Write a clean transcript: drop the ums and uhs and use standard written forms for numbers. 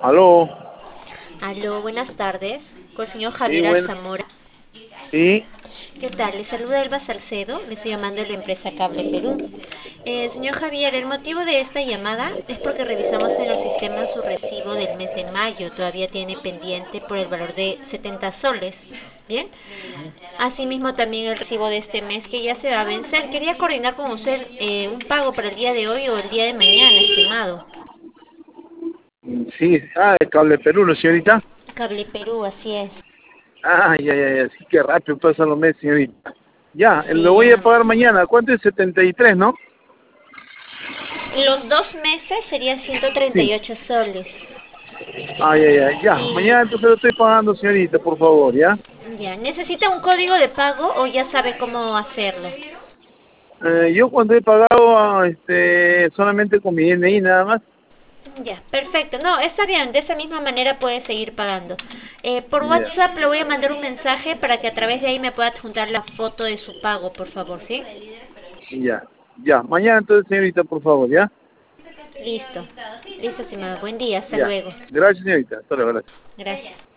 Aló, Aló, buenas tardes. Con el señor sí, Javier bueno, Alzamora. sí, ¿Qué tal? Le saluda Elba Salcedo. Le estoy llamando de la empresa Cable Perú. Señor Javier, el motivo de esta llamada es porque revisamos en el sistema su recibo del mes de mayo. Todavía tiene pendiente por el valor de 70 soles. ¿Bien? Asimismo también el recibo de este mes que ya se va a vencer. Quería coordinar con usted un pago para el día de hoy o el día de mañana, estimado. sí, de Cable Perú, ¿no, señorita? Cable Perú, así es. Ya, sí, qué rápido pasan los meses, señorita. Ya, lo Sí, voy a ya. pagar mañana. ¿Cuánto es? 73, ¿no? Los 2 meses serían Sí. 138 soles. Ya. Y Mañana entonces lo estoy pagando, señorita, por favor, ¿ya? ya, ¿necesita un código de pago o ya sabe cómo hacerlo? Yo cuando he pagado, solamente con mi DNI nada más. Ya, perfecto. No, está bien, de esa misma manera puede seguir pagando. Por Ya, WhatsApp le voy a mandar un mensaje para que a través de ahí me pueda adjuntar la foto de su pago, por favor, ¿sí? ya, ya. Mañana entonces, señorita, por favor, ¿ya? Listo. Listo, estimado. Buen día, hasta Ya. luego. Gracias, señorita. Hasta luego, gracias. Gracias.